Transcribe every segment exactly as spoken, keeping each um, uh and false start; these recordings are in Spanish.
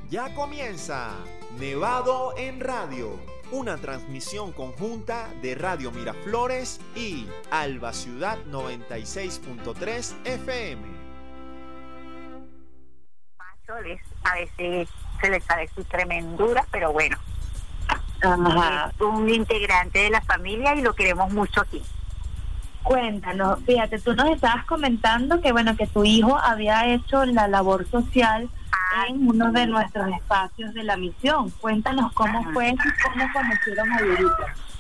Ya comienza Nevado en Radio, una transmisión conjunta de Radio Miraflores y Alba Ciudad noventa y seis punto tres F M. A veces se les sale su tremendura, pero bueno, Ajá. es un integrante de la familia y lo queremos mucho aquí. Cuéntanos, fíjate, tú nos estabas comentando que bueno, que tu hijo había hecho la labor social Ah, en uno de nuestros espacios de la misión. Cuéntanos cómo Ajá. fue y cómo conocieron a Dieguito.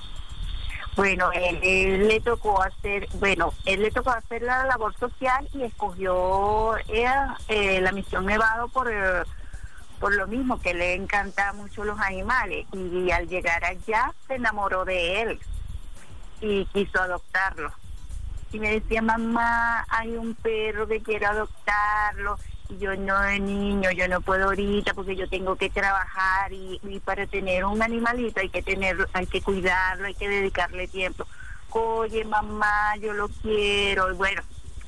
Bueno, él, él le tocó hacer, bueno, él le tocó hacer la labor social y escogió eh, eh, la misión Nevado por eh, por lo mismo que le encanta mucho los animales y, y al llegar allá se enamoró de él y quiso adoptarlo. Y me decía, mamá, hay un perro que quiero adoptarlo. Y yo, no, niño, yo no puedo ahorita porque yo tengo que trabajar y, y para tener un animalito hay que tenerlo, hay que cuidarlo, hay que dedicarle tiempo. Oye, mamá, yo lo quiero. Y bueno,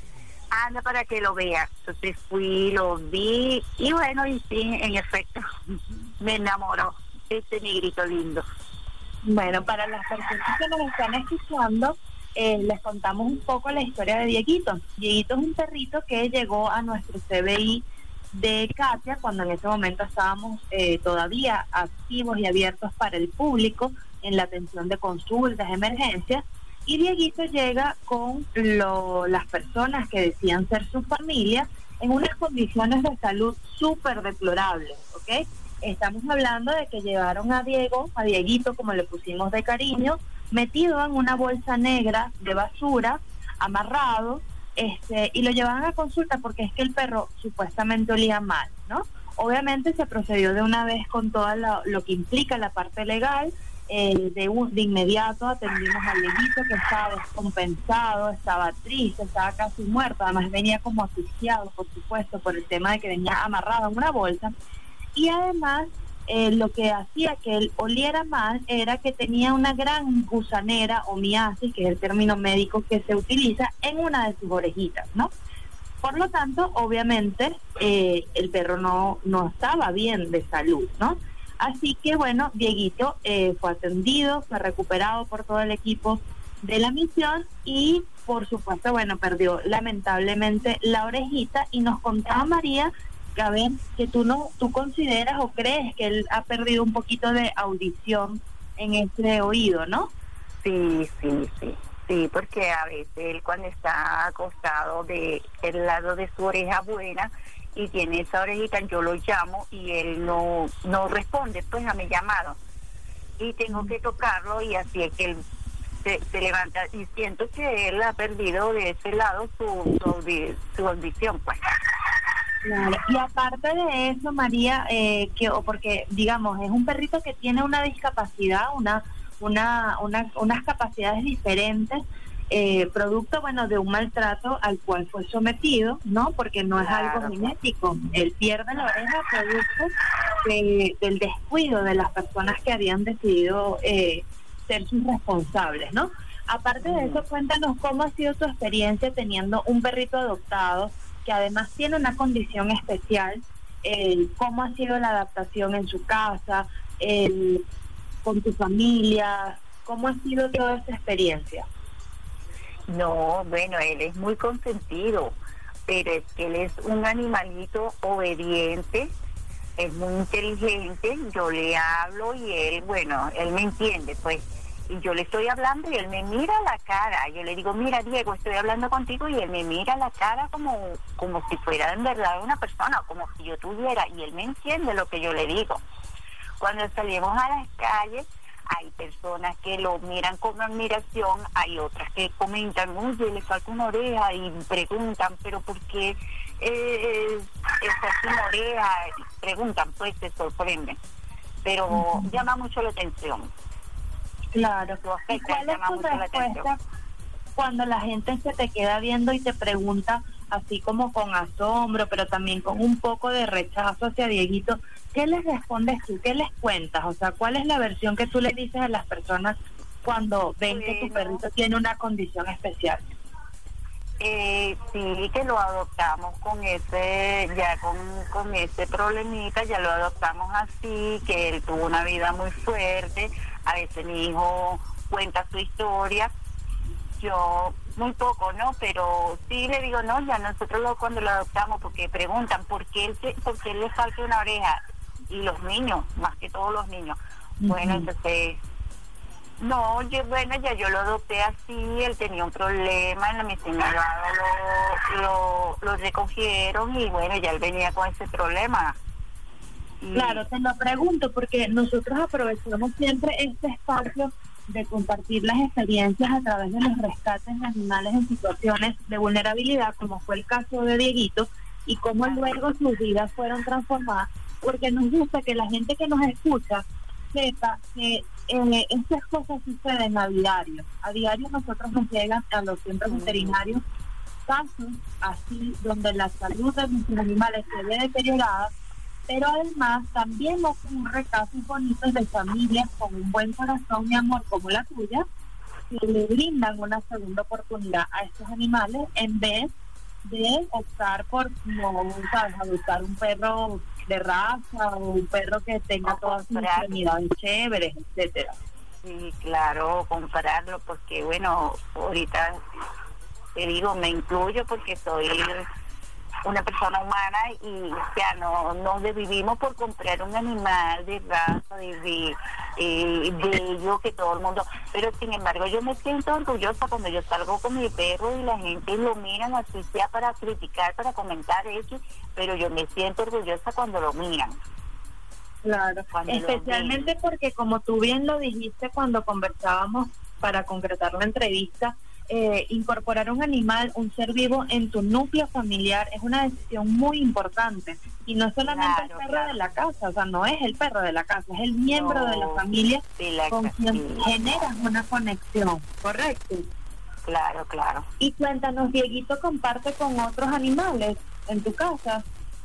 anda para que lo vea. Entonces fui, lo vi y bueno, y sí, en efecto, me enamoró este negrito lindo. Bueno, para las personas que nos están escuchando, eh, les contamos un poco la historia de Dieguito. Dieguito es un perrito que llegó a nuestro C B I de Katia cuando en ese momento estábamos eh, todavía activos y abiertos para el público en la atención de consultas, emergencias, y Dieguito llega con lo, las personas que decían ser su familia en unas condiciones de salud súper deplorables, ¿ok? Estamos hablando de que llevaron a Diego, a Dieguito, como le pusimos de cariño, metido en una bolsa negra de basura, amarrado, este, y lo llevaban a consulta porque es que el perro supuestamente olía mal, ¿no? Obviamente se procedió de una vez con todo lo, lo que implica la parte legal, eh, de, un, de inmediato atendimos a Dieguito que estaba descompensado, estaba triste, estaba casi muerto, además venía como asfixiado, por supuesto, por el tema de que venía amarrado en una bolsa. Y además, eh, lo que hacía que él oliera mal era que tenía una gran gusanera o miasis, que es el término médico que se utiliza, en una de sus orejitas, ¿no? Por lo tanto, obviamente, eh, el perro no, no estaba bien de salud, ¿no? Así que, bueno, Dieguito eh, fue atendido, fue recuperado por todo el equipo de la misión y, por supuesto, bueno, perdió lamentablemente la orejita y nos contaba María a ver, que tú no, tú consideras o crees que él ha perdido un poquito de audición en ese oído, ¿no? Sí, sí, sí, sí, porque a veces él cuando está acostado de el lado de su oreja buena y tiene esa orejita, yo lo llamo y él no, no responde pues a mi llamado y tengo que tocarlo y así es que él se, se levanta y siento que él ha perdido de ese lado su, su, su audición pues. Claro. Y aparte de eso, María, eh, que o porque digamos es un perrito que tiene una discapacidad, una, una, una unas capacidades diferentes, eh, producto bueno de un maltrato al cual fue sometido, ¿no? Porque no es Claro. algo genético. Él pierde la oreja producto de, del descuido de las personas que habían decidido eh, ser sus responsables, ¿no? Aparte de eso, cuéntanos cómo ha sido tu experiencia teniendo un perrito adoptado que además tiene una condición especial, eh, cómo ha sido la adaptación en su casa, eh, con tu familia, cómo ha sido toda esa experiencia. No, bueno, él es muy consentido, pero es que él es un animalito obediente, es muy inteligente, yo le hablo y él, bueno, él me entiende, pues. Y yo le estoy hablando y él me mira a la cara. Yo le digo, mira, Diego, estoy hablando contigo y él me mira a la cara como, como si fuera en verdad una persona, como si yo tuviera. Y él me entiende lo que yo le digo. Cuando salimos a las calles, hay personas que lo miran con admiración, hay otras que comentan, oye, le falta una oreja y preguntan, pero ¿por qué eh, está sin oreja? Preguntan, pues se sorprenden. Pero uh-huh. llama mucho la atención. Claro. ¿Y cuál es tu respuesta cuando la gente se te queda viendo y te pregunta así como con asombro, pero también con un poco de rechazo hacia Dieguito? ¿Qué les respondes tú? ¿Qué les cuentas? O sea, ¿cuál es la versión que tú le dices a las personas cuando ven bueno. que tu perrito tiene una condición especial? Eh, sí, que lo adoptamos con ese, ya con, con ese problemita, ya lo adoptamos así, que él tuvo una vida muy fuerte. A veces mi hijo cuenta su historia, yo muy poco, ¿no? Pero sí le digo, no, ya nosotros lo, cuando lo adoptamos, porque preguntan, ¿por qué él, se- por qué él le falta una oreja? Y los niños, más que todos los niños. Uh-huh. Bueno, entonces... No, yo, bueno, ya yo lo adopté así, él tenía un problema, en la misión lo, lo, lo recogieron y bueno, ya él venía con ese problema. Y... Claro, te lo pregunto porque nosotros aprovechamos siempre este espacio de compartir las experiencias a través de los rescates de animales en situaciones de vulnerabilidad, como fue el caso de Dieguito, y cómo luego sus vidas fueron transformadas, porque nos gusta que la gente que nos escucha sepa que eh, estas cosas suceden a diario. A diario nosotros nos llegan a los centros veterinarios casos así donde la salud de nuestros animales se ve deteriorada, pero además también ocurre casos bonitos de familias con un buen corazón y amor como la tuya, que le brindan una segunda oportunidad a estos animales en vez de optar por, no, sabes, adoptar un perro de raza o un perro que tenga todas sus extremidades chéveres, etcétera. Sí, claro, compararlo, porque bueno, ahorita te digo, me incluyo porque soy una persona humana y o sea, no, no vivimos por comprar un animal de raza, de, de, eh, de ello que todo el mundo, pero sin embargo yo me siento orgullosa cuando yo salgo con mi perro y la gente lo miran, así sea para criticar, para comentar eso, pero yo me siento orgullosa cuando lo miran. Claro, cuando especialmente porque como tú bien lo dijiste cuando conversábamos para concretar la entrevista, Eh, incorporar un animal, un ser vivo en tu núcleo familiar es una decisión muy importante, y no solamente claro, el perro claro. de la casa, o sea, no es el perro de la casa, es el miembro no, de la familia de la con quien sí. generas una conexión, ¿correcto? Claro, claro. Y cuéntanos, Dieguito comparte con otros animales en tu casa.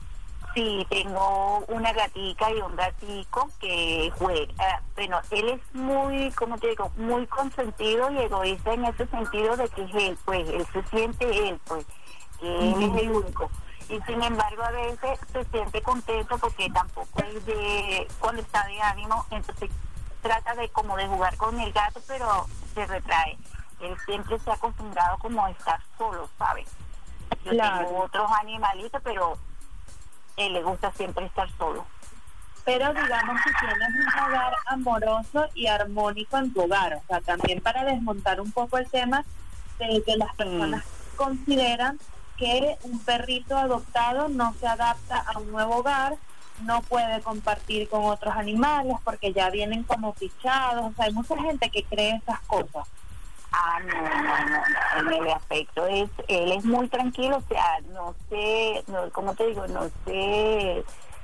Sí, tengo una gatica y un gatico que juega, bueno, él es muy, como te digo, muy consentido y egoísta en ese sentido de que es él, pues, él se siente él, pues, que él es el único. Y sin embargo a veces se siente contento porque tampoco es de, cuando está de ánimo, entonces trata de como de jugar con el gato, pero se retrae. Él siempre se ha acostumbrado como a estar solo, ¿sabes? Yo claro. tengo otros animalitos, pero él le gusta siempre estar solo. Pero digamos que tienes un hogar amoroso y armónico en tu hogar, o sea, también para desmontar un poco el tema de que las personas mm. consideran que un perrito adoptado no se adapta a un nuevo hogar, no puede compartir con otros animales porque ya vienen como fichados, o sea, hay mucha gente que cree esas cosas. Ah, no, no, no, en el aspecto es, él es muy tranquilo, o sea, no sé, no, como te digo, no sé,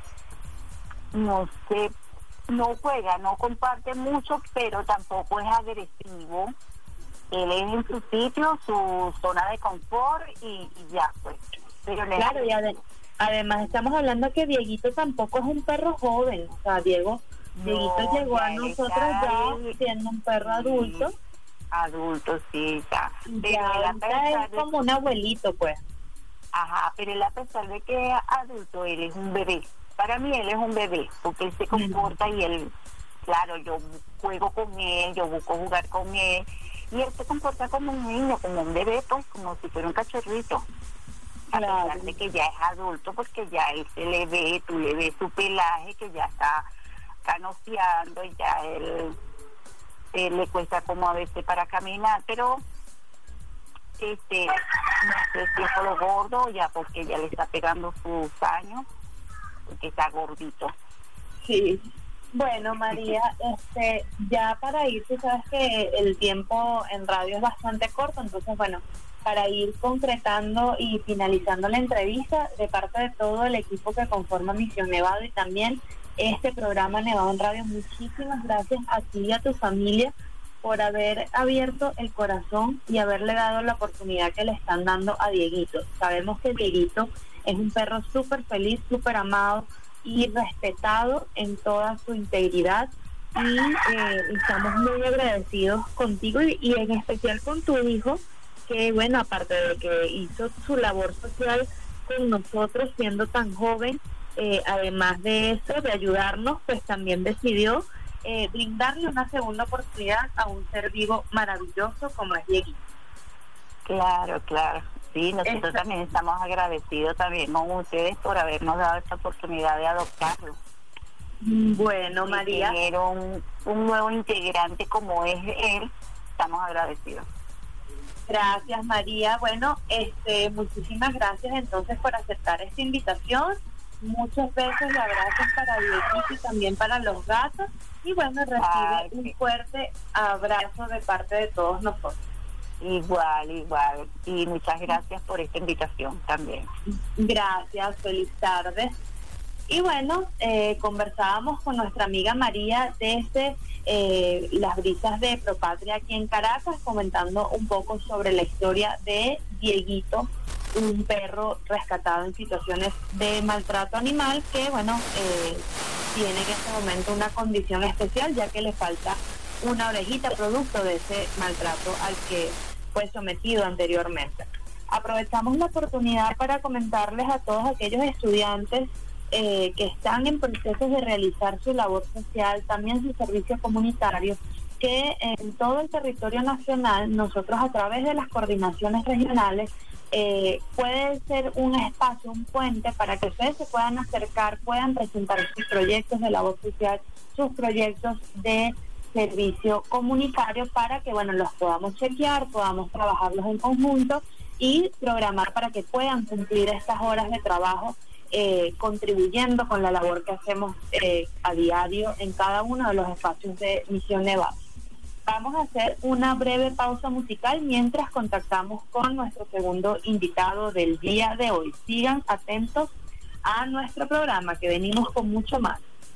no sé, no juega, no comparte mucho, pero tampoco es agresivo. Él es en su sitio, su zona de confort y, y ya, pues. Pero claro, y ade- además estamos hablando que Dieguito tampoco es un perro joven, o sea, Diego, no, Dieguito llegó a nosotros ya siendo un perro sí. adulto. Adulto, sí, ya. Pero ya él es como un abuelito, pues. Ajá, pero él a pesar de que es adulto, él es un bebé. Para mí él es un bebé, porque él se comporta mm. y él, claro, yo juego con él, yo busco jugar con él, y él se comporta como un niño, como un bebé, pues, como si fuera un cachorrito. Claro. A pesar de que ya es adulto, porque ya él se le ve, tú le ves su pelaje, que ya está canoseando, y ya él... Eh, le cuesta como a veces para caminar, pero este no sé si es por lo gordo ya porque ya le está pegando sus años, porque está gordito. Sí. Bueno, María, este ya para ir, tú sabes que el tiempo en radio es bastante corto, entonces bueno, para ir concretando y finalizando la entrevista, de parte de todo el equipo que conforma Misión Nevado y también este programa Nevado en Radio, muchísimas gracias a ti y a tu familia por haber abierto el corazón y haberle dado la oportunidad que le están dando a Dieguito. Sabemos que Dieguito es un perro súper feliz, súper amado y respetado en toda su integridad, y eh, estamos muy agradecidos contigo y, y en especial con tu hijo, que, bueno, aparte de que hizo su labor social con nosotros siendo tan joven, eh, además de eso, de ayudarnos, pues también decidió eh, brindarle una segunda oportunidad a un ser vivo maravilloso como es Dieguito. Claro, claro. Sí, nosotros Eso. también estamos agradecidos también con ustedes por habernos dado esta oportunidad de adoptarlo. Bueno, Y María, tener un, un nuevo integrante como es él, estamos agradecidos. gracias María. Bueno, este, muchísimas gracias entonces por aceptar esta invitación. Muchos besos y abrazos para Dieguito y también para los gatos. Y bueno, recibe Ay, un sí. fuerte abrazo de parte de todos nosotros. Igual, igual. Y muchas gracias por esta invitación también. Gracias, feliz tarde. Y bueno, eh, conversábamos con nuestra amiga María desde eh, las brisas de Propatria aquí en Caracas, comentando un poco sobre la historia de Dieguito, un perro rescatado en situaciones de maltrato animal que, bueno, eh, tiene en este momento una condición especial ya que le falta una orejita producto de ese maltrato al que fue sometido anteriormente. Aprovechamos la oportunidad para comentarles a todos aquellos estudiantes eh, que están en procesos de realizar su labor social, también su servicio comunitario, que en todo el territorio nacional nosotros a través de las coordinaciones regionales eh, puede ser un espacio, un puente para que ustedes se puedan acercar, puedan presentar sus proyectos de labor social, sus proyectos de servicio comunitario para que, bueno, los podamos chequear, podamos trabajarlos en conjunto y programar para que puedan cumplir estas horas de trabajo eh, contribuyendo con la labor que hacemos eh, a diario en cada uno de los espacios de Misión Nevada. Vamos a hacer una breve pausa musical mientras contactamos con nuestro segundo invitado del día de hoy. Sigan atentos a nuestro programa que venimos con mucho más.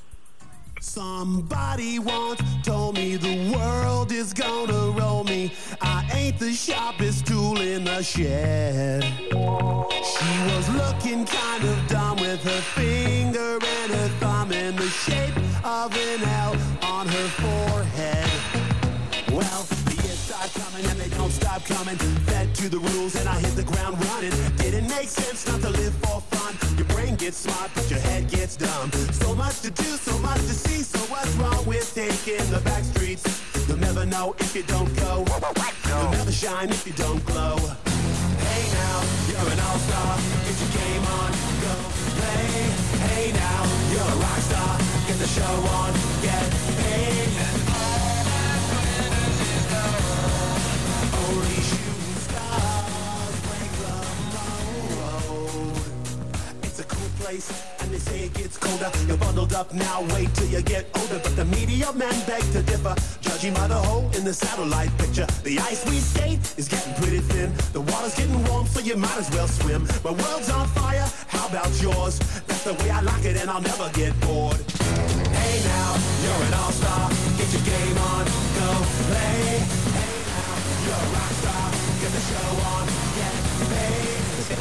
Somebody once told me the world is gonna roll me. I ain't the sharpest tool in the shed. She was looking kind of dumb with her finger and her thumb in the shape of an L on her forehead. Well, the years start coming and they don't stop coming. Fed to the rules and I hit the ground running. Didn't make sense not to live for fun. Your brain gets smart but your head gets dumb. So much to do, so much to see. So what's wrong with taking the back streets? You'll never know if you don't go. You'll never shine if you don't glow. Hey now, you're an all-star. Get your game on, go play. Hey now, you're a rock star. Get the show on, get paid. Only shooting stars break the road. It's a cool place, and they say it gets colder. You're bundled up now, wait till you get older. But the media men beg to differ, judging by the hole in the satellite picture. The ice we skate is getting pretty thin. The water's getting warm, so you might as well swim. My world's on fire, how about yours? That's the way I like it, and I'll never get bored. Hey now, you're an all-star. Get your game on, go play. Hey now, you're a rock star. Get the show on, get paid.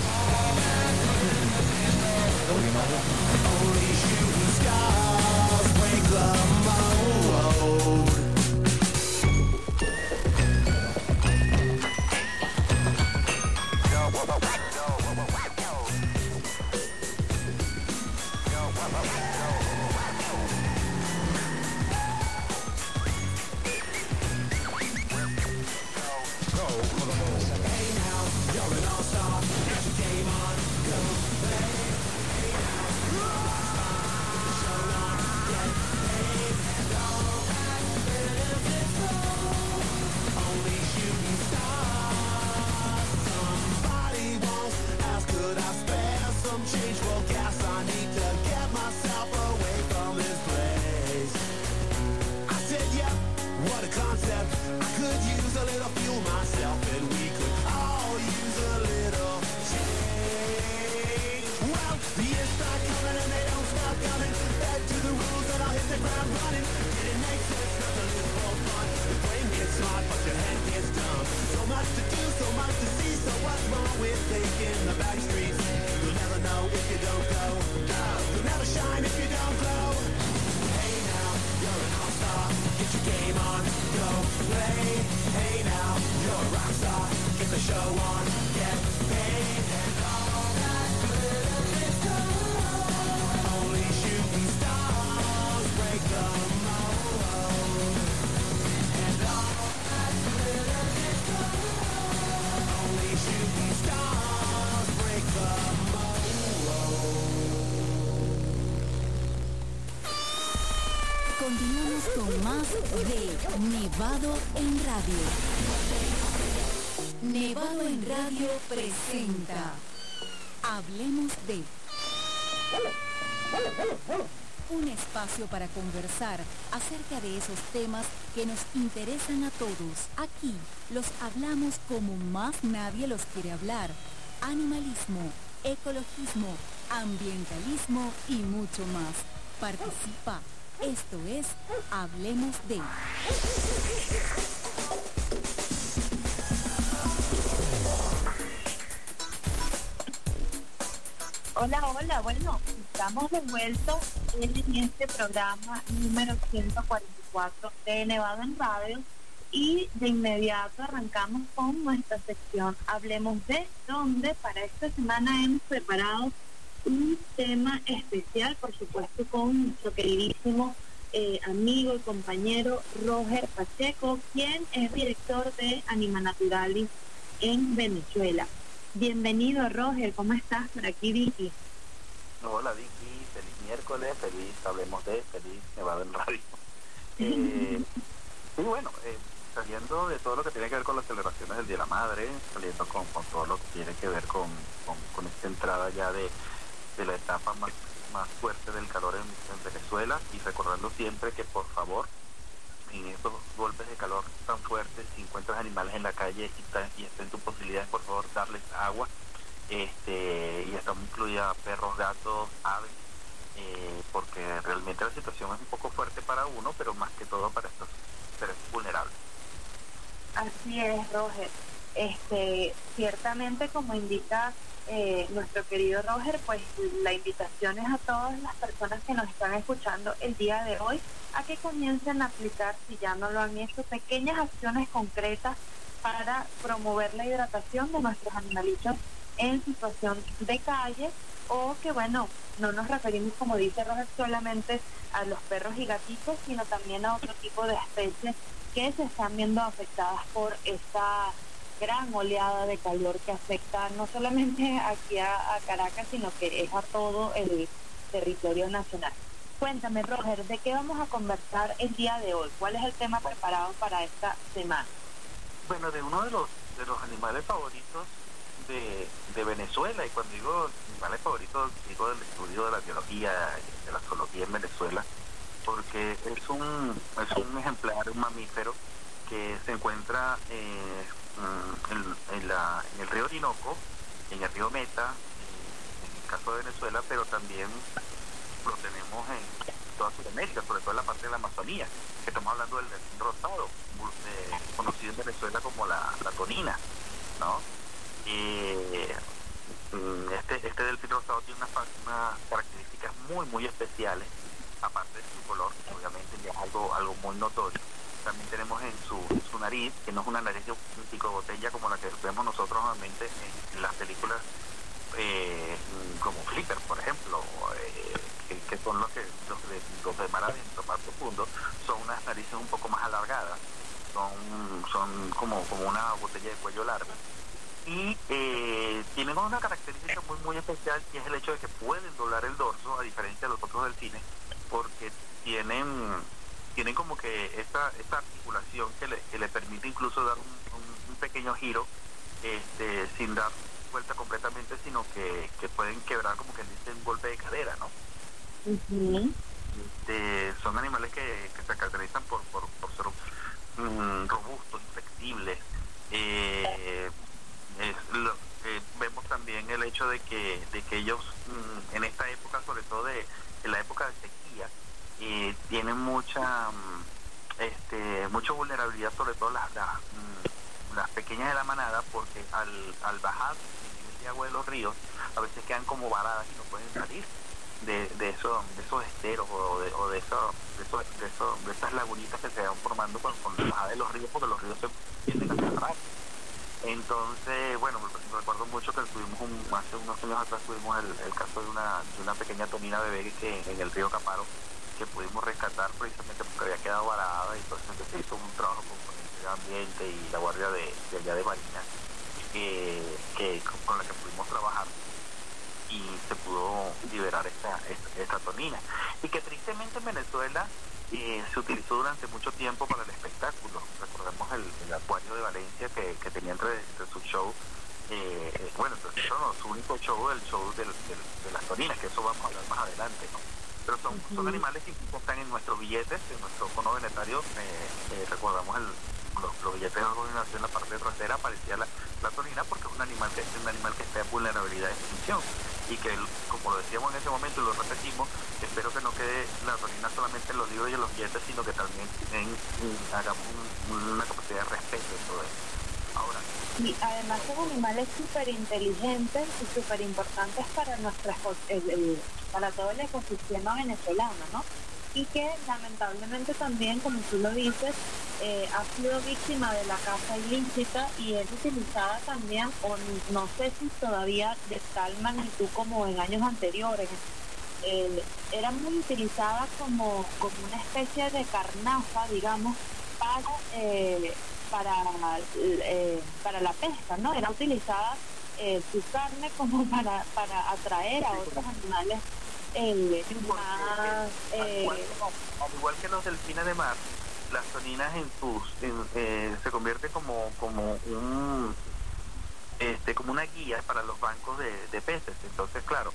Only shooting stars break the mold. the show on, get paid, and all that glitters is gold. Only shooting stars break the mold. And all that glitters is gold. Only shooting stars break the mold. Continuamos con más de Nevado en Radio. Nevado en Radio presenta Hablemos de. Un espacio para conversar acerca de esos temas que nos interesan a todos. Aquí los hablamos como más nadie los quiere hablar. Animalismo, ecologismo, ambientalismo y mucho más. Participa. Esto es Hablemos de. Hola, hola, bueno, estamos de vuelta en este programa número ciento cuarenta y cuatro de Nevado en Radio y de inmediato arrancamos con nuestra sección Hablemos de, donde para esta semana hemos preparado un tema especial, por supuesto, con nuestro queridísimo eh, amigo y compañero Roger Pacheco, quien es director de Anima Naturalis en Venezuela. Bienvenido, Roger, ¿cómo estás? Por aquí, Vicky. Hola, Vicky, feliz miércoles, feliz Hablemos de, feliz Nevado en Radio. Eh, y bueno, eh, saliendo de todo lo que tiene que ver con las celebraciones del Día de la Madre, saliendo con, con todo lo que tiene que ver con, con, con esta entrada ya de, de la etapa más, más fuerte del calor en, en Venezuela, y recordando siempre que, por favor, en estos golpes de calor tan fuertes, si encuentras animales en la calle y, ta, y está en tu posibilidad, por favor, darles agua, este y estamos incluidas perros, gatos, aves, eh, porque realmente la situación es un poco fuerte para uno, pero más que todo para estos seres vulnerables. Así es, Roger. Este, ciertamente, como indica eh, nuestro querido Roger, pues la invitación es a todas las personas que nos están escuchando el día de hoy a que comiencen a aplicar, si ya no lo han hecho, pequeñas acciones concretas para promover la hidratación de nuestros animalitos en situación de calle, o que, bueno, no nos referimos, como dice Roger, solamente a los perros y gatitos, sino también a otro tipo de especies que se están viendo afectadas por esta gran oleada de calor que afecta no solamente aquí a, a Caracas, sino que es a todo el territorio nacional. Cuéntame, Roger, ¿de qué vamos a conversar el día de hoy? ¿Cuál es el tema preparado para esta semana? Bueno, de uno de los de los animales favoritos de, de Venezuela, y cuando digo animales favoritos, digo del estudio de la biología y de la zoología en Venezuela, porque es un es un ejemplar, un mamífero que se encuentra eh, en, en, la, en el río Orinoco, en el río Meta, en, en el caso de Venezuela, pero también lo tenemos en toda Sudamérica, sobre todo en la parte de la Amazonía, que estamos hablando del delfín rosado, eh, conocido en Venezuela como la, la tonina, ¿no? Eh, este, este delfín rosado tiene unas, unas características muy muy especiales, aparte de su color, que obviamente ya es algo, algo muy notorio. También tenemos en su, su nariz, que no es una nariz de un pico de botella como la que vemos nosotros normalmente en, en las películas eh, como Flipper, por ejemplo, eh, que, que son los que los de, los de mar adentro, mar profundo, son unas narices un poco más alargadas, son, son como, como una botella de cuello largo, y eh, tienen una característica muy muy especial, que es el hecho de que pueden doblar el dorso, a diferencia de los otros delfines, porque tienen tienen como que esta esta articulación que le, que le permite incluso dar un, un, un pequeño giro, este sin dar vuelta completamente, sino que, que pueden quebrar, como que dice, un golpe de cadera, ¿no? Uh-huh. Este, son animales que, que se caracterizan por, por, por ser um, robustos, flexibles. Eh, es lo, eh, vemos también el hecho de que de que ellos um, en esta época, sobre todo de en la época de sequía, eh, tienen mucha um, este mucha vulnerabilidad, sobre todo las las, um, las pequeñas de la manada, porque al, al bajar el agua de los ríos a veces quedan como varadas y no pueden salir de, de, eso, de esos esteros o de, o de, eso, de, eso, de, eso, de esas lagunitas que se van formando con, con la bajada de los ríos, porque los ríos se tienden a cerrar. Entonces mucho que tuvimos un, hace unos años atrás tuvimos el, el caso de una, de una pequeña tonina bebé que en el río Caparo, que pudimos rescatar precisamente porque había quedado varada, y entonces se hizo un trabajo con el medio ambiente y la guardia de, de allá de Marina, eh, que, con la que pudimos trabajar, y se pudo liberar esta, esta, esta tonina, y que tristemente en Venezuela eh, se utilizó durante mucho tiempo para el espectáculo. Recordemos el, el acuario de Valencia que, que tenía entre, entre su show, eh, bueno, entonces no, su único show, el show del, del, de las toninas, que eso vamos a hablar más adelante, ¿no? Pero son, uh-huh. son animales que incluso están en nuestros billetes, en nuestro cono venetario. eh, eh, recordamos el, los, los billetes de organización en la parte trasera aparecía la, la tonina, porque es un animal que es un animal que está en vulnerabilidad de extinción, y que, como lo decíamos en ese momento y lo repetimos, espero que no quede la tonina solamente en los libros y en los billetes, sino que también en, en, hagamos un, una capacidad de respeto en todo eso. Ahora, y además son animales súper inteligentes y súper importantes para nuestras el, el, para todo el ecosistema venezolano, ¿no? Y que lamentablemente también, como tú lo dices, eh, ha sido víctima de la caza ilícita y es utilizada también, o no sé si todavía de tal magnitud como en años anteriores, eh, era muy utilizada como, como una especie de carnaza, digamos, para eh, para eh, para la pesca, ¿no? Era utilizada eh, su carne como para para atraer a otros animales eh, más eh, al, igual, al igual que los delfines de mar, las toninas en sus en, eh, se convierte como como un este como una guía para los bancos de, de peces. Entonces, claro,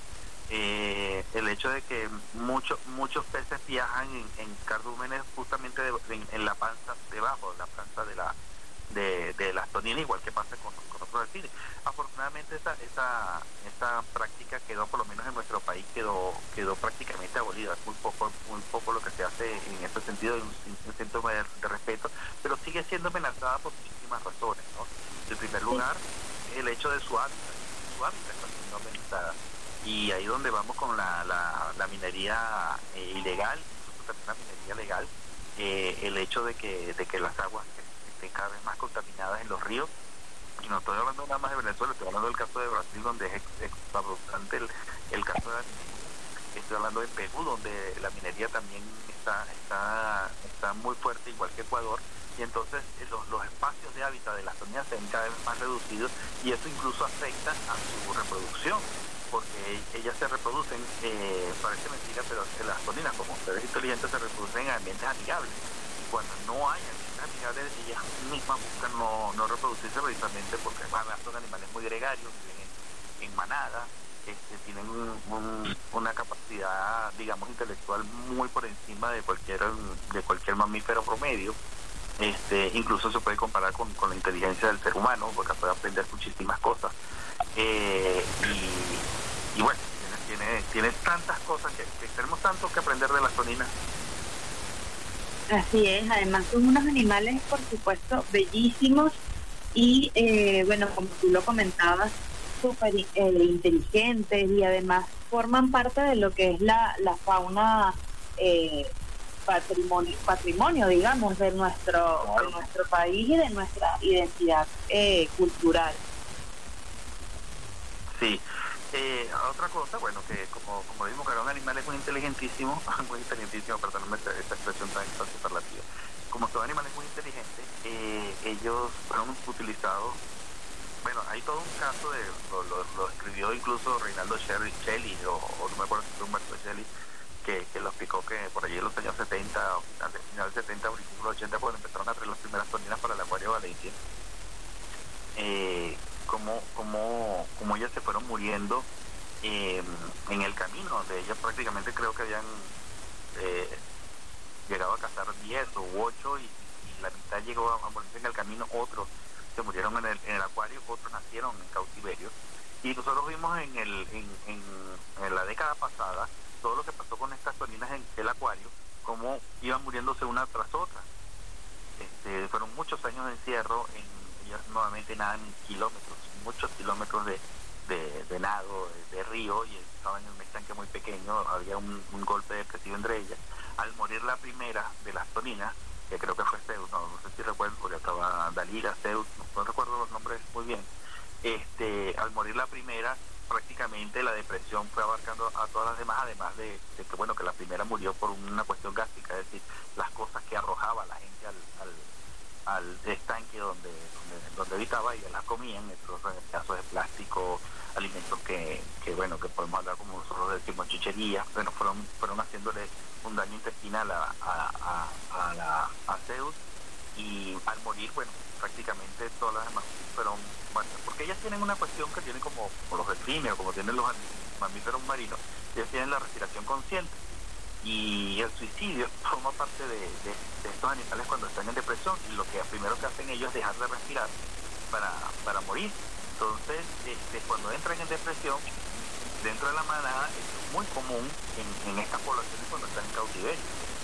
eh, el hecho de que muchos muchos peces viajan en, en cardúmenes justamente de, en, en la panza, debajo de la panza de la de, de las toninas, igual que pasa con, con otros delfines. Afortunadamente esa, esa esa práctica quedó, por lo menos en nuestro país, quedó quedó prácticamente abolida. Muy poco muy poco lo que se hace en ese sentido, en un, un síntoma de, de respeto, pero sigue siendo amenazada por muchísimas razones, ¿no? En primer lugar, el hecho de su hábitat, su hábitat está siendo amenazada, y ahí donde vamos con la, la, la minería eh, ilegal, incluso también la minería legal, eh, el hecho de que de que las aguas estén cada vez más contaminadas en los ríos. Y no estoy hablando nada más de Venezuela, estoy hablando del caso de Brasil, donde es extraordinario el, el caso de la minería. Estoy hablando de Perú, donde la minería también está está está muy fuerte, igual que Ecuador, y entonces los, los espacios de hábitat de las toninas se ven cada vez más reducidos, y eso incluso afecta a su reproducción, porque ellas se reproducen, eh, parece mentira, pero las toninas, como seres inteligentes, se reproducen en ambientes amigables. Cuando no hay ambientes amigables, ellas mismas buscan no, no reproducirse, precisamente porque además son animales muy gregarios, viven en, en manada, este, tienen un, un, una capacidad, digamos, intelectual muy por encima de cualquier de cualquier mamífero promedio. Este, incluso se puede comparar con, con la inteligencia del ser humano, porque puede aprender muchísimas cosas. Eh, y, y bueno, tiene, tiene, tiene tantas cosas que, que tenemos tanto que aprender de las toninas. Así es, además son unos animales, por supuesto, bellísimos y, eh, bueno, como tú lo comentabas, súper eh, inteligentes, y además forman parte de lo que es la, la fauna eh, patrimonio, patrimonio, digamos, de nuestro, de nuestro país y de nuestra identidad eh, cultural. Sí. Eh, otra cosa, bueno, que como como vimos, que eran animales muy inteligentísimos, muy inteligentísimos, perdóname esta, esta expresión tan, tan superlativa. Como son animales muy inteligentes, eh, ellos fueron utilizados. Bueno, hay todo un caso de, lo, lo, lo escribió incluso Reinaldo Shelley, o, o no me acuerdo si fue Humberto Shelley, que, que lo explicó, que por allí en los años setenta, o final del final setenta, o principios de los ochenta, cuando empezaron a traer las primeras toninas para el acuario de Valencia, eh, como, como, como ellas se fueron muriendo eh, en el camino, donde ellas prácticamente creo que habían eh, llegado a cazar diez o ocho, y, y la mitad llegó a, a morirse en el camino, otros se murieron en el, en el acuario, otros nacieron en cautiverio. Y nosotros vimos en, el, en, en, en la década pasada todo lo que pasó con estas toninas en el acuario, cómo iban muriéndose una tras otra. Este, fueron muchos años de encierro, en ellas nuevamente nadan kilómetros, muchos kilómetros de, de, de nado, de, de río, y estaban en un estanque muy pequeño, había un, un golpe depresivo entre ellas. Al morir la primera de las toninas, que creo que fue Zeus, no, no sé si recuerdo, porque estaba Dalila, Zeus, no, no recuerdo los nombres muy bien, este, al morir la primera, prácticamente la depresión fue abarcando a todas las demás, además de, de que bueno que la primera murió por una cuestión gástrica, es decir, las cosas que arrojaba la gente al, al, al estanque donde, donde, donde habitaba, y las comían, esos pedazos de plástico, alimentos que, que bueno, que podemos hablar como nosotros decimos chucherías, bueno, fueron, fueron haciéndole un daño intestinal a, a, a, a, la, a Zeus, y al morir, bueno, prácticamente todas las demás fueron muertas, porque ellas tienen una cuestión que tienen como, como los delfines o como tienen los mamíferos marinos, ellas tienen la respiración consciente, y el suicidio forma parte de, de, de estos animales cuando están en depresión, y lo que primero que hacen ellos es dejar de respirar para, para morir. Entonces, este, cuando entran en depresión, dentro de la manada, es muy común en, en estas poblaciones cuando están en cautiverio.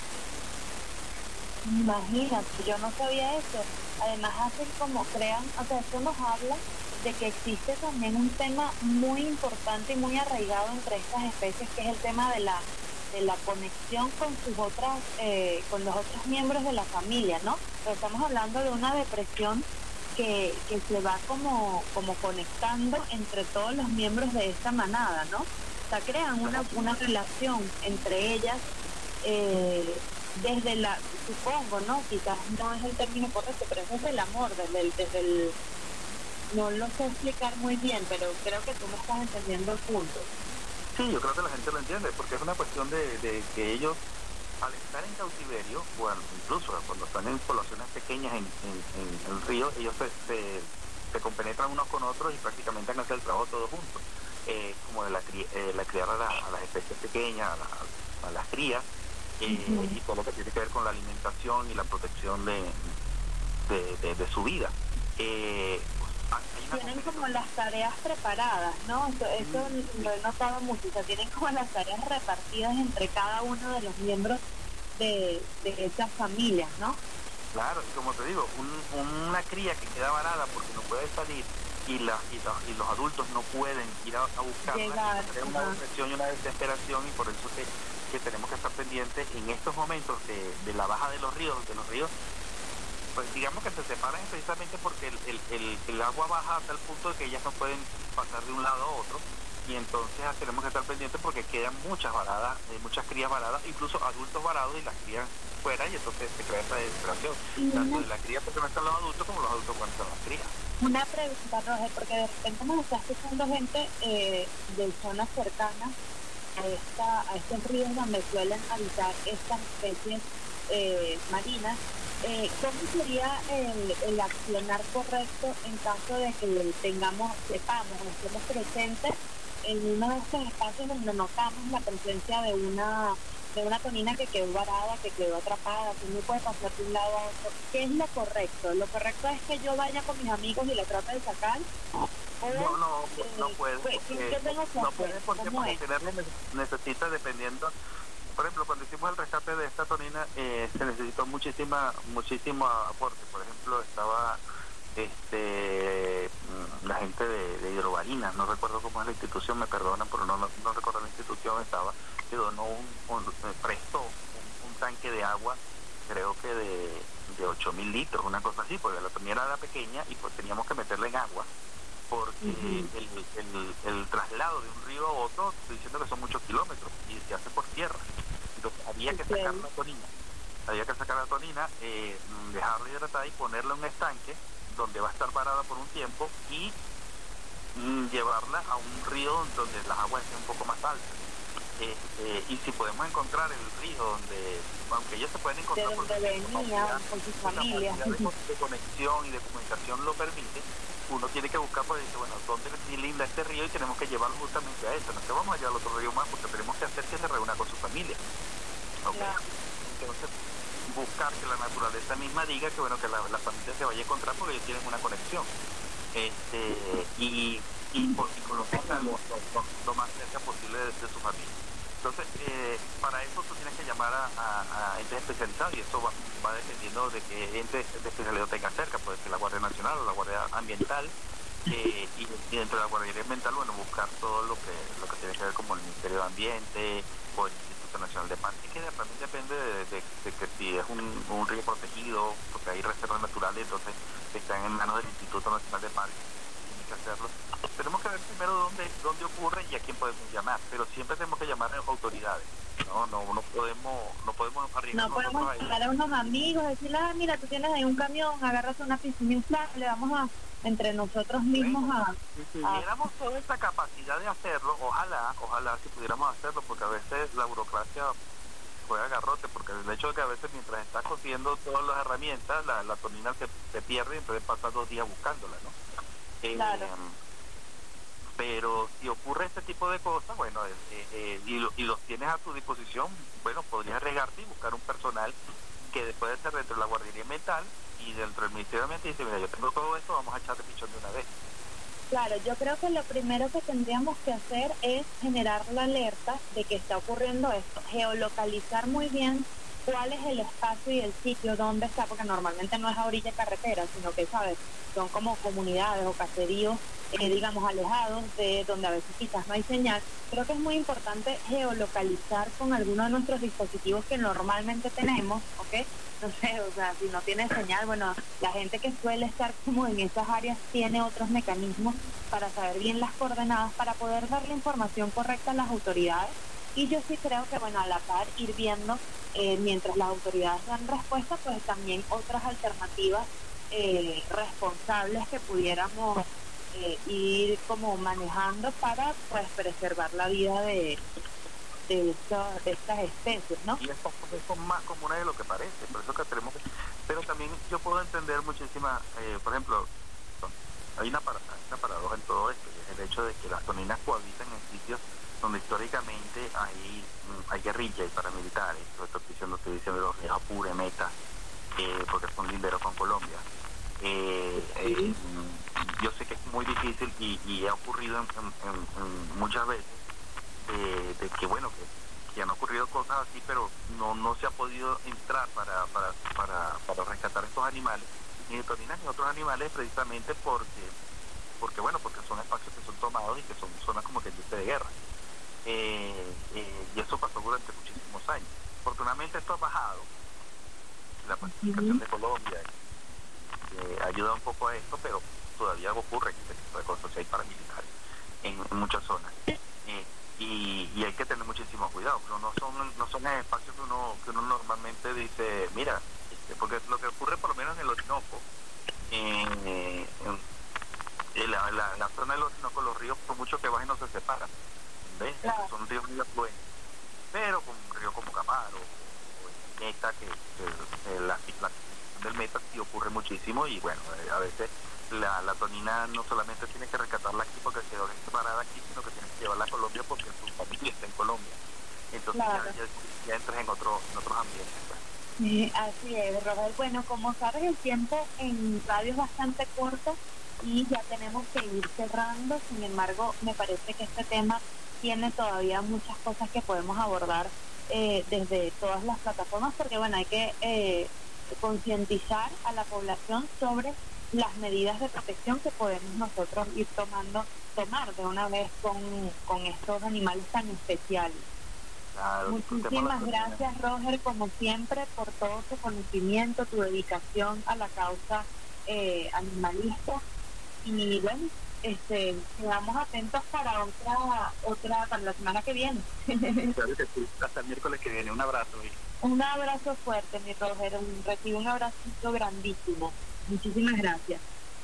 Imagínate, yo no sabía eso. Además hacen como crean, o sea, esto nos habla de que existe también un tema muy importante y muy arraigado entre estas especies, que es el tema de la de la conexión con sus otras, eh, con los otros miembros de la familia, ¿no? Pero estamos hablando de una depresión que, que se va como, como conectando entre todos los miembros de esta manada, ¿no? O sea, crean una, una relación entre ellas, eh, desde la, supongo, ¿no? Quizás no es el término correcto, pero es desde el amor, desde el, desde el, no lo sé explicar muy bien, pero creo que tú me estás entendiendo el punto. Sí, yo creo que la gente lo entiende, porque es una cuestión de, de que ellos, al estar en cautiverio, bueno, incluso cuando están en poblaciones pequeñas en, en, en el río, ellos se, se, se compenetran unos con otros y prácticamente han hecho el trabajo todos juntos, eh, como de la, eh, la criar a, la, a las especies pequeñas, a, la, a las crías, eh, uh-huh. y todo lo que tiene que ver con la alimentación y la protección de, de, de, de su vida. Eh, Tienen como las tareas preparadas, ¿no? Eso, eso lo he notado mucho, o sea, tienen como las tareas repartidas entre cada uno de los miembros de, de esas familias, ¿no? Claro, y como te digo, un, una cría que queda varada porque no puede salir y, la, y, la, y los adultos no pueden ir a, a buscarla, es una depresión y una desesperación, y por eso que, que tenemos que estar pendientes en estos momentos de, de la baja de los ríos, de los ríos. Pues digamos que se separan precisamente porque el, el, el, el agua baja hasta el punto de que ellas no pueden pasar de un lado a otro, y entonces tenemos que estar pendientes porque quedan muchas varadas, eh, muchas crías varadas, incluso adultos varados, y las crían fuera, y entonces se crea esa desesperación, tanto de la cría porque no están los adultos como los adultos cuando están las crías. Una pregunta, Roger, porque de repente nos está escuchando gente eh, de zonas cercanas a, esta, a estos ríos donde suelen habitar estas especies eh, marinas. Eh, ¿Cómo sería el, el accionar correcto en caso de que tengamos, sepamos o estemos presentes en uno de estos espacios donde notamos la presencia de una de una tonina que quedó varada, que quedó atrapada, que no puede pasar de un lado a otro? ¿Qué es lo correcto? ¿Lo correcto es que yo vaya con mis amigos y la trate de sacar? ¿O, no, no, eh, no puede. ¿Qué, ¿qué tengo que no hacer? puede porque para tenerlo necesita, dependiendo. Por ejemplo, cuando hicimos el rescate de esta tonina, eh, se necesitó muchísima, muchísimo aporte. Por ejemplo, estaba este la gente de, de Hidrobarina, no recuerdo cómo es la institución, me perdonan, pero no, no, no recuerdo la institución, estaba, que donó un, un prestó un, un tanque de agua, creo que de, de ocho mil litros, una cosa así, porque la tonina era pequeña y pues teníamos que meterla en agua, porque uh-huh. el, el, el traslado de un río a otro, estoy diciendo que son muchos kilómetros, y se hace por tierra. Entonces había que sacar la tonina, había que sacar la tonina, eh, dejarla hidratada y ponerla en un estanque donde va a estar parada por un tiempo, y mm, llevarla a un río donde las aguas estén un poco más altas. Eh, eh, y si podemos encontrar el río donde, aunque ellos se pueden encontrar de donde venía con su familia, de, de conexión y de comunicación lo permite, uno tiene que buscar, pues dice, bueno, ¿dónde es linda este río? Y tenemos que llevarlo justamente a eso. No es que vamos a llevar al otro río más, porque tenemos que hacer que se reúna con su familia. Okay. Claro. Entonces, buscar que la naturaleza misma diga que bueno que la, la familia se vaya a encontrar porque ellos tienen una conexión. Este, y, y, por, y con lo que están lo, lo, lo más cerca posible de, de su familia. Entonces, eh, para eso tú tienes que llamar a, a, a entes especializados, y eso va, va dependiendo de que ente de especialidad tenga cerca, puede ser la Guardia Nacional o la Guardia Ambiental, eh, y, y dentro de la Guardia Ambiental, bueno, buscar todo lo que lo que tiene que ver como el Ministerio de Ambiente o el Instituto Nacional de Parques, que también depende de, de, de que si es un, un río protegido, porque hay reservas naturales, entonces están en manos del Instituto Nacional de Parques, tiene que hacerlo, tenemos que ver primero dónde, dónde ocurre y a quién podemos llamar, pero siempre tenemos que llamar a las autoridades. No, no, no podemos, no podemos arriesgar. No podemos llamar a unos amigos, decirle, ah, mira, tú tienes ahí un camión, agárrate una piscina inflable, le vamos a, entre nosotros mismos a... Si tuviéramos a... toda esa capacidad de hacerlo, ojalá, ojalá si pudiéramos hacerlo, porque a veces la burocracia juega garrote, porque el hecho de que a veces mientras estás consiguiendo todas las herramientas, la, la tonina se, se pierde y entonces pasas dos días buscándola, ¿no? Claro. Eh, pero si ocurre este tipo de cosas, bueno, eh, eh, y, lo, y los tienes a tu disposición, bueno, podrías arriesgarte y buscar un personal que puede ser dentro de la guardería ambiental y dentro del Ministerio de Ambiente y dice, mira, yo tengo todo esto, vamos a echarle pichón de una vez. Claro, yo creo que lo primero que tendríamos que hacer es generar la alerta de que está ocurriendo esto, geolocalizar muy bien cuál es el espacio y el sitio donde está, porque normalmente no es a orilla de carretera, sino que, ¿sabes?, son como comunidades o caseríos, eh, digamos, alejados de donde a veces quizás no hay señal. Creo que es muy importante geolocalizar con alguno de nuestros dispositivos que normalmente tenemos, ¿ok? No sé, o sea, si no tiene señal, bueno, la gente que suele estar como en esas áreas tiene otros mecanismos para saber bien las coordenadas, para poder dar la información correcta a las autoridades. Y yo sí creo que, bueno, a la par ir viendo, eh, mientras las autoridades dan respuesta, pues también otras alternativas eh, responsables que pudiéramos eh, ir como manejando para, pues, preservar la vida de... De, esta, de estas especies, ¿no? Y estas cosas son más comunes de lo que parece, por eso que tenemos que... Pero también yo puedo entender muchísimas, eh, por ejemplo, hay una, para, hay una paradoja en todo esto, que es el hecho de que las toninas cohabitan en sitios donde históricamente hay, hay guerrilla y paramilitares, esto estoy diciendo, estoy diciendo los ríos Apure, Meta, eh, porque son linderos con Colombia. Eh, eh, yo sé que es muy difícil y, y ha ocurrido en, en, en muchas veces, Eh, de que bueno que, que han ocurrido cosas así, pero no no se ha podido entrar para para para, para rescatar estos animales, ni de toninas ni otros animales, precisamente porque porque bueno porque son espacios que son tomados y que son zonas como que dice de guerra, eh, eh, y eso pasó durante muchísimos años. Afortunadamente esto ha bajado, la pacificación de Colombia eh, ayuda un poco a esto, pero todavía ocurre este tipo de cosas, o sea, hay paramilitares en, en muchas zonas. Eh, Y, y hay que tener muchísimo cuidado, pero no son no son espacios que uno que uno normalmente dice, mira, este, porque lo que ocurre por lo menos en el Orinoco, eh, en, en la, la, la zona del Orinoco, los ríos por mucho que bajen no se separan, ¿ves? Claro. Son ríos muy afluentes, pero con un río como Camaro o el Meta, que, que la, la del Meta sí ocurre muchísimo, y bueno, eh, a veces La, la tonina no solamente tiene que rescatarla aquí porque quedó separada aquí, sino que tiene que llevarla a Colombia porque su familia está en Colombia. Entonces claro. ya, ya, ya entras en, otro, en otros ambientes. Pues. Sí, así es, Robert. Bueno, como sabes, el tiempo en radio es bastante corto y ya tenemos que ir cerrando. Sin embargo, me parece que este tema tiene todavía muchas cosas que podemos abordar eh, desde todas las plataformas, porque bueno, hay que eh, concientizar a la población sobre las medidas de protección que podemos nosotros ir tomando, tomar de una vez con, con estos animales tan especiales. Claro, muchísimas gracias, Roger, como siempre, por todo tu conocimiento, tu dedicación a la causa eh, animalista. Y bueno, este, quedamos atentos para otra, otra para la semana que viene. Claro que sí, hasta el miércoles que viene. Un abrazo. ¿Sí? Un abrazo fuerte, mi Roger, un, recibo un abracito grandísimo. Muchísimas gracias.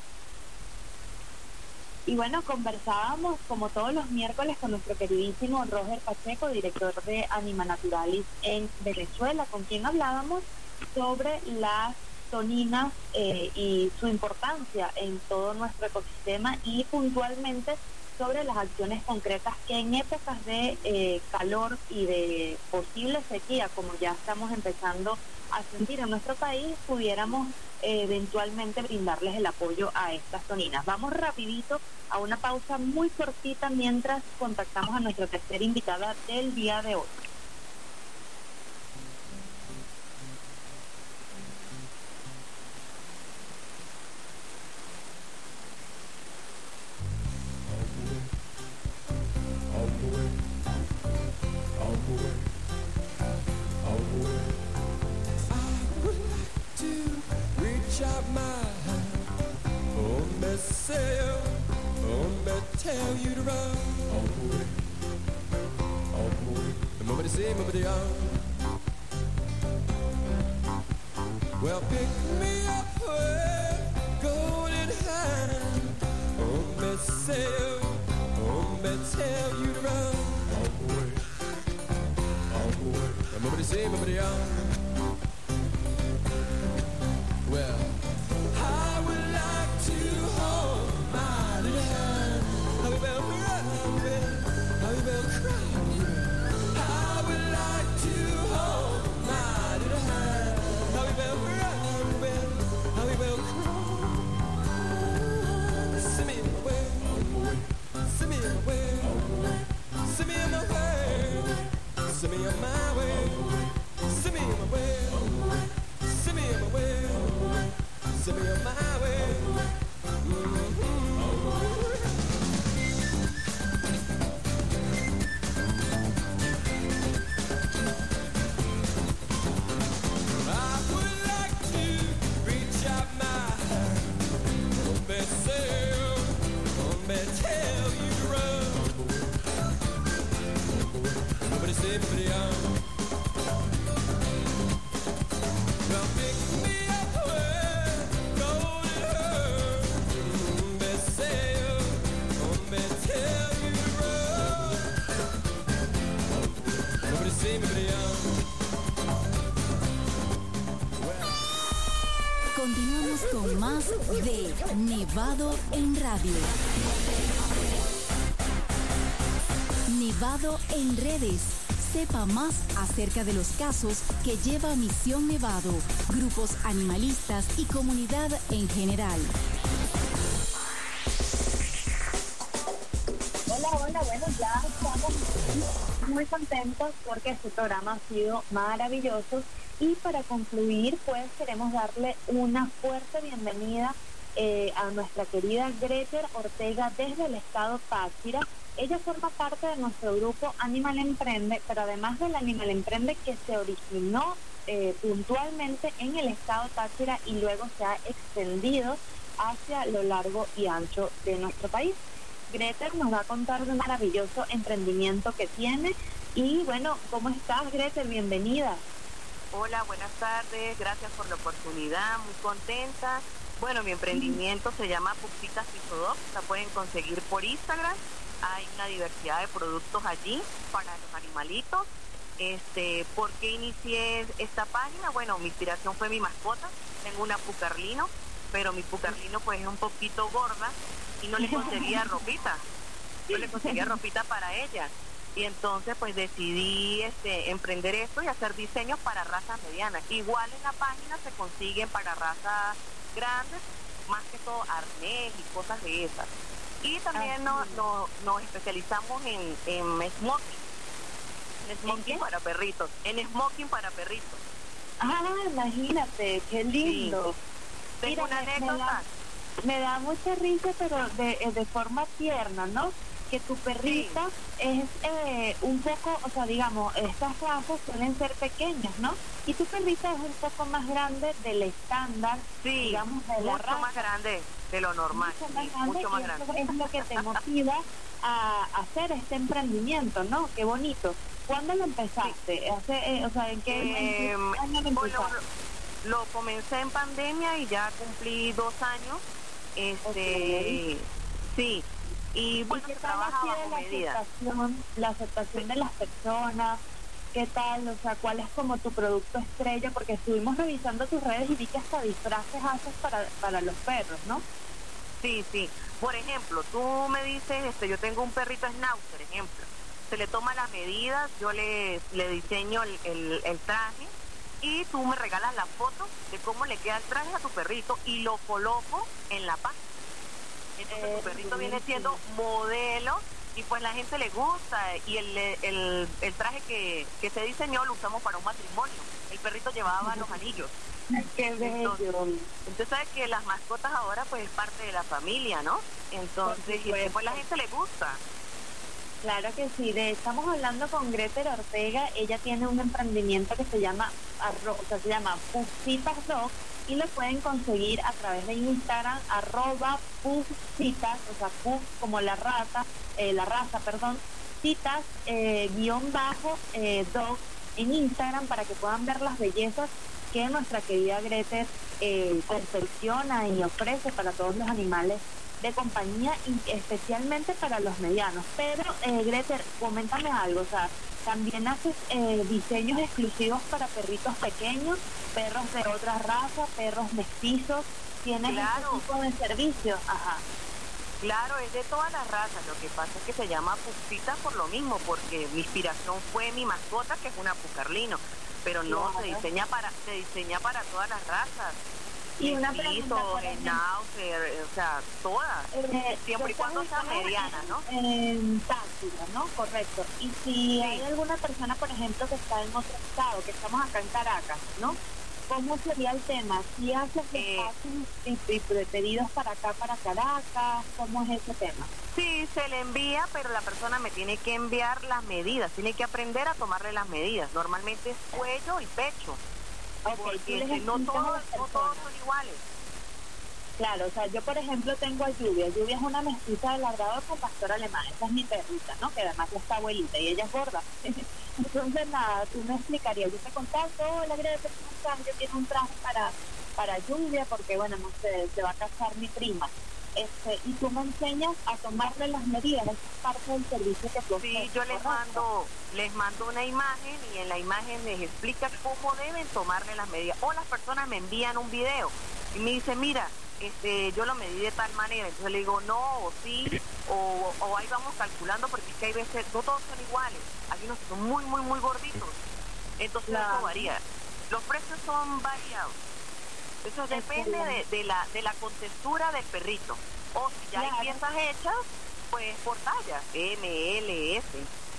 Y bueno, conversábamos como todos los miércoles con nuestro queridísimo Roger Pacheco, director de Anima Naturalis en Venezuela, con quien hablábamos sobre las toninas eh, y su importancia en todo nuestro ecosistema, y puntualmente sobre las acciones concretas que en épocas de eh, calor y de posible sequía, como ya estamos empezando a sentir en nuestro país, pudiéramos eh, eventualmente brindarles el apoyo a estas toninas. Vamos rapidito a una pausa muy cortita mientras contactamos a nuestra tercera invitada del día de hoy. tell you to run. All the way, all the way. Nobody say, nobody on. Well, pick me up with golden hand. Oh, me say, oh, me tell you to run. All the way, all the way. Nobody say, nobody on. Well, I would like to hold my little hand. I will run, I will cry. I would like to hold my little hand. I will run, I will cry. Send me away, send me away, send me on my way, send me on my way, send me on my way, send me on my way. Send me on my way. Mm-hmm. I would like to reach out my hand. Oh, me say, oh, me tell you to run. Nobody say, nobody on. Well, pick me up. Continuamos con más de Nevado en Radio. Nevado en redes. Sepa más acerca de los casos que lleva Misión Nevado, grupos animalistas y comunidad en general. Hola, hola, bueno, ya estamos muy contentos porque este programa ha sido maravilloso. Y para concluir, pues queremos darle una fuerte bienvenida eh, a nuestra querida Greter Ortega desde el estado Táchira. Ella forma parte de nuestro grupo Animal Emprende, pero además del Animal Emprende que se originó eh, puntualmente en el estado Táchira y luego se ha extendido hacia lo largo y ancho de nuestro país. Greter nos va a contar de un maravilloso emprendimiento que tiene. Y bueno, ¿cómo estás, Greter? Bienvenida. Hola, buenas tardes, gracias por la oportunidad, muy contenta. Bueno, mi emprendimiento se llama Pupitas Pisodog, la pueden conseguir por Instagram. Hay una diversidad de productos allí para los animalitos. Este, ¿por qué inicié esta página? Bueno, mi inspiración fue mi mascota. Tengo una pucarlino, pero mi pucarlino pues es un poquito gorda y no le conseguía ropita. No le conseguía ropita para ella. Y entonces pues decidí este, emprender esto y hacer diseños para razas medianas. Igual en la página se consiguen para razas grandes, más que todo arnés y cosas de esas. Y también nos, nos, nos especializamos en, en smoking, en smoking para perritos, en smoking para perritos. Ah, imagínate, qué lindo. Sí. Tengo una anécdota. Me da, me da mucha risa, pero de, de forma tierna, ¿no? Que tu perrita sí. es eh, un poco, o sea, digamos, estas razas suelen ser pequeñas, ¿no? Y tu perrita es un poco más grande del estándar, sí, digamos, de la mucho raza. más grande de lo normal, mucho más sí, grande, mucho más grande. Es lo que te motiva a hacer este emprendimiento, ¿no? Qué bonito. ¿Cuándo lo empezaste? Sí. Hace, eh, o sea, ¿en qué, eh, ¿en qué año lo empezaste? Lo, lo comencé en pandemia y ya cumplí dos años. Este, okay. Sí. Y bueno, ¿Y qué se tal trabaja ha sido bajo la medida. aceptación, la aceptación de las personas? ¿Qué tal? O sea, ¿cuál es como tu producto estrella? Porque estuvimos revisando tus redes y vi que hasta disfraces haces para, para los perros, ¿no? Sí, sí. Por ejemplo, tú me dices, este, yo tengo un perrito schnauzer, ejemplo. Se le toma las medidas, yo le, le diseño el, el, el traje y tú me regalas la foto de cómo le queda el traje a tu perrito y lo coloco en la página. Entonces eh, tu perrito viene siendo modelo y pues la gente le gusta y el, el, el traje que, que se diseñó lo usamos para un matrimonio. El perrito llevaba los anillos. Qué bello. Entonces, entonces sabes que las mascotas ahora pues es parte de la familia, ¿no? Entonces y pues la gente le gusta. Claro que sí, de estamos hablando con Greter Ortega, ella tiene un emprendimiento que se llama, arro, o sea, se llama Pufcitas Dog y lo pueden conseguir a través de Instagram, arroba Pufcitas, o sea, Puf como la rata, eh, la raza, perdón, citas, eh, guión bajo, eh, dog en Instagram para que puedan ver las bellezas que nuestra querida Greter eh, confecciona y ofrece para todos los animales de compañía y especialmente para los medianos. Pero eh, Greter, coméntame algo, o sea, también haces eh, diseños exclusivos para perritos pequeños, perros de otras razas, perros mestizos, tienes Claro. este tipo de servicios. Ajá. Claro, es de todas las razas. Lo que pasa es que se llama Pufcita por lo mismo, porque mi inspiración fue mi mascota, que es una pucarlino, pero no, Claro. se diseña para se diseña para todas las razas. Y una Mestizo, pregunta, por ejemplo, schnauzer, o sea, todas. Eh, Siempre y cuando sea estamos mediana, en- ¿no? En Táchira, ¿no? Correcto. Y si Sí. hay alguna persona, por ejemplo, que está en otro estado, que estamos acá en Caracas, ¿no? ¿Cómo sería el tema? ¿Si haces Eh, despachos y, y pedidos para acá, para Caracas? ¿Cómo es ese tema? Sí, se le envía, pero la persona me tiene que enviar las medidas, tiene que aprender a tomarle las medidas. Normalmente es cuello y pecho, Ok, tú porque les no explicas a todos, las no todos personas. son iguales. Claro, o sea, yo por ejemplo tengo a Lluvia. Lluvia es una mestiza de labrador con pastor alemán. Esa es mi perrita, ¿no? Que además ya está abuelita y ella es gorda. Entonces, nada, tú me explicarías. Yo te contacto, hola, Greter, ¿cómo estás? Yo quiero un traje para, para Lluvia porque, bueno, no sé, se va a casar mi prima. Este, y tú me enseñas a tomarle las medidas. Esa es parte del servicio que tú Sí, ofreces, yo les ¿correcto? mando, les mando una imagen y en la imagen les explica cómo deben tomarle las medidas. O las personas me envían un video y me dicen, mira, este, yo lo medí de tal manera. Entonces le digo, no, o sí, o, o ahí vamos calculando, porque es que hay veces, no todos son iguales. Hay unos que son muy, muy, muy gorditos. Entonces Claro. eso varía. Los precios son variados. Eso depende de, de la de la contextura del perrito. O si ya Claro. hay piezas hechas, pues por talla, M, L, S.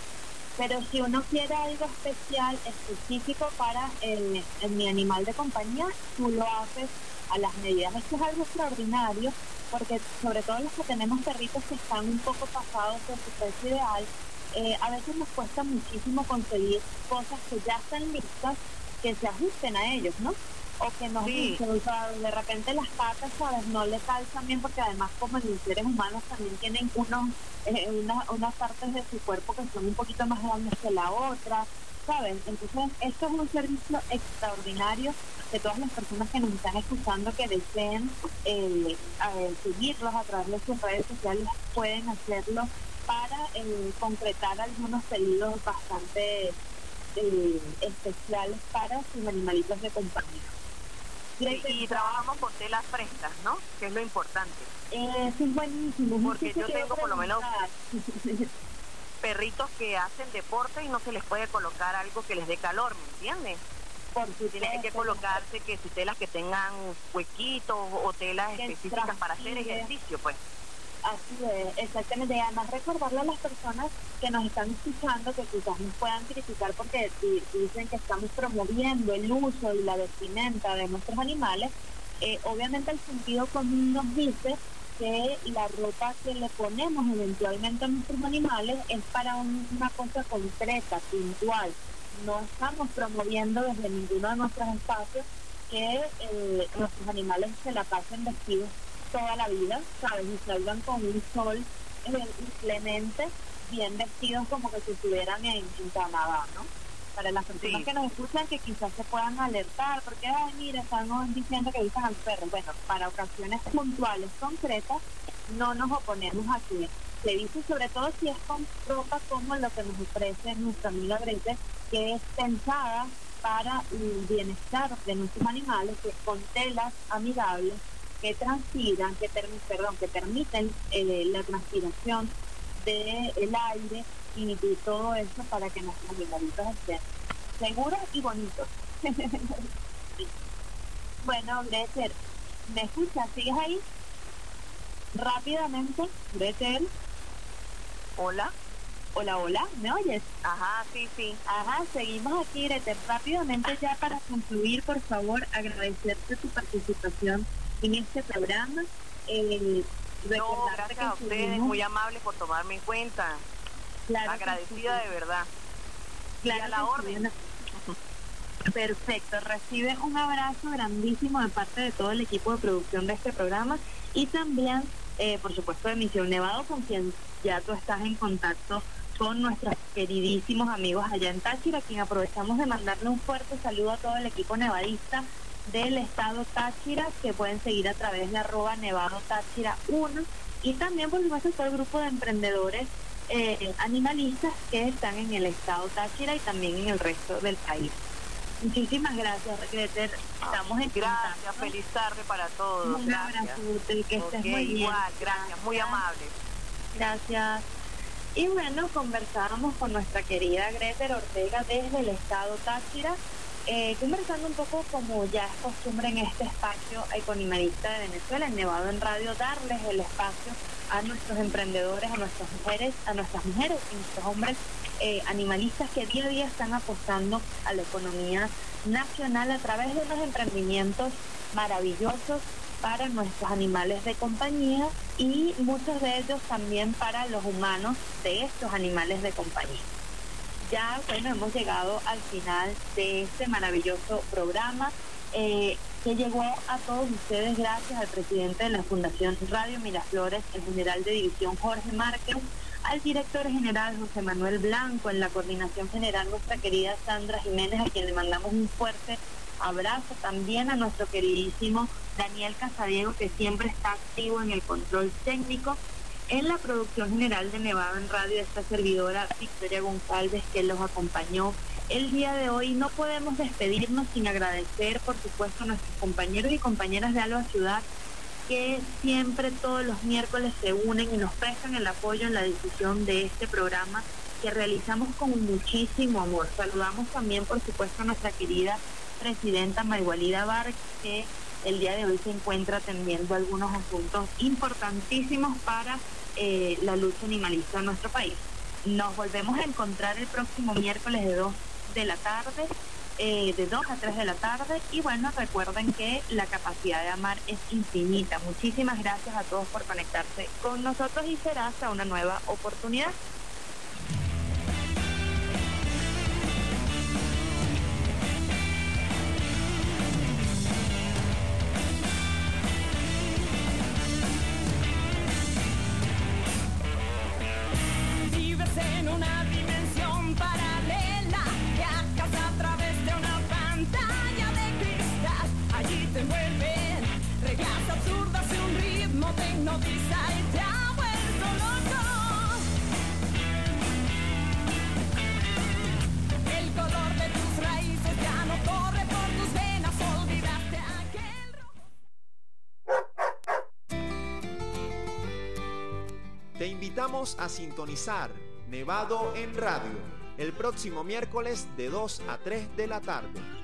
Pero si uno quiere algo especial, específico para el, el- mi animal de compañía, tú lo haces a las medidas. Esto es algo extraordinario, porque sobre todo los que tenemos perritos que están un poco pasados de su peso ideal, eh, a veces nos cuesta muchísimo conseguir cosas que ya están listas, que se ajusten a ellos, ¿no? O que nos Sí. dicen, o sea, de repente las patas, ¿sabes? No le calzan bien, porque además como los seres humanos también tienen unos, eh, una- unas partes de su cuerpo que son un poquito más grandes que la otra, ¿saben? Entonces, esto es un servicio extraordinario que todas las personas que nos están escuchando que deseen eh, eh, seguirlos a través de sus redes sociales pueden hacerlo para eh, concretar algunos pedidos bastante eh, especiales para sus animalitos de compañía. Y, y trabajamos con telas frescas, ¿no? Que es lo importante. Eh, sí, es buenísimo. Porque Justo yo te iba a tengo por lo menos- preguntar. Perritos que hacen deporte y no se les puede colocar algo que les dé calor, ¿me entiendes? Por supuesto. Tiene que colocarse que si telas que tengan huequitos o telas Que específicas para hacer transpire. ejercicio, pues. Así es, exactamente. Y además recordarle a las personas que nos están escuchando que quizás nos puedan criticar porque di- dicen que estamos promoviendo el uso y la vestimenta de nuestros animales. Eh, obviamente el sentido común nos dice que la ropa que le ponemos eventualmente a nuestros animales es para un- una cosa concreta, puntual. No estamos promoviendo desde ninguno de nuestros espacios que eh, nuestros animales se la pasen vestidos toda la vida, ¿sabes? Y salgan con un sol eh, inclemente, bien vestidos como que si estuvieran en, en Canadá, ¿no? Para las personas Sí. que nos escuchan que quizás se puedan alertar, porque, ay, mira, están diciendo que usan al perro. Bueno, para ocasiones puntuales, concretas, no nos oponemos a que se dice, sobre todo si es con ropa como lo que nos ofrece nuestra amiga Greter, que es pensada para el bienestar de nuestros animales, que es con telas amigables, que transpiran, que, permi- perdón, que permiten eh, la transpiración del aire y de todo eso para que nuestros animalitos estén seguros y bonitos. Bueno, Greter, ¿me escuchas? ¿Sigues ahí? Rápidamente, Greter, Hola. hola, hola, ¿me oyes? Ajá, sí, sí. Ajá, seguimos aquí, Greter. Rápidamente ya para concluir, por favor, agradecerte tu participación en este programa. Eh, No, recordarte gracias que a ustedes, subimos- muy amables por tomarme en cuenta. Claro, agradecida de verdad. Claro, y a la orden. Perfecto, recibe un abrazo grandísimo de parte de todo el equipo de producción de este programa y también, eh, por supuesto, de Misión Nevado, con quien ya tú estás en contacto con nuestros queridísimos amigos allá en Táchira, a quien aprovechamos de mandarle un fuerte saludo a todo el equipo nevadista del estado Táchira, que pueden seguir a través de arroba Nevado Táchira uno, y también, por supuesto, todo el grupo de emprendedores eh, animalistas que están en el estado Táchira y también en el resto del país. Muchísimas gracias, Greter. Estamos en Gracias, contacto. feliz tarde para todos. Un Gracias. abrazote, que estés Ok, muy bien. igual, gracias, muy amable. Gracias. Y bueno, conversábamos con nuestra querida Greter Ortega desde el estado Táchira, eh, conversando un poco, como ya es costumbre en este espacio ecoanimalista de Venezuela, en Nevado en Radio, darles el espacio a nuestros emprendedores, a nuestras mujeres, a nuestras mujeres y nuestros hombres eh, animalistas que día a día están apostando a la economía nacional a través de unos emprendimientos maravillosos para nuestros animales de compañía y muchos de ellos también para los humanos de estos animales de compañía. Ya, bueno, hemos llegado al final de este maravilloso programa eh, que llegó a todos ustedes gracias al presidente de la Fundación Radio Miraflores, el general de división Jorge Márquez, al director general José Manuel Blanco, en la coordinación general nuestra querida Sandra Jiménez, a quien le mandamos un fuerte abrazo, también a nuestro queridísimo Daniel Casadiego, que siempre está activo en el control técnico, en la producción general de Nevado en Radio, esta servidora Victoria González, que los acompañó el día de hoy. No podemos despedirnos sin agradecer, por supuesto, a nuestros compañeros y compañeras de Alba Ciudad, que siempre todos los miércoles se unen y nos prestan el apoyo en la difusión de este programa que realizamos con muchísimo amor. Saludamos también, por supuesto, a nuestra querida presidenta Marigualida Vargas, que el día de hoy se encuentra atendiendo algunos asuntos importantísimos para eh, la lucha animalista en nuestro país. Nos volvemos a encontrar el próximo miércoles de dos de la tarde, eh, de dos a tres de la tarde, y bueno, recuerden que la capacidad de amar es infinita. Muchísimas gracias a todos por conectarse con nosotros y será hasta una nueva oportunidad. En una dimensión paralela, viajas a través de una pantalla de cristal. Allí te envuelven reglas absurdas y un ritmo te hipnotiza y te ha vuelto loco. El color de tus raíces ya no corre por tus venas, olvidaste aquel rojo. Te invitamos a sintonizar Nevado en Radio, el próximo miércoles de dos a tres de la tarde.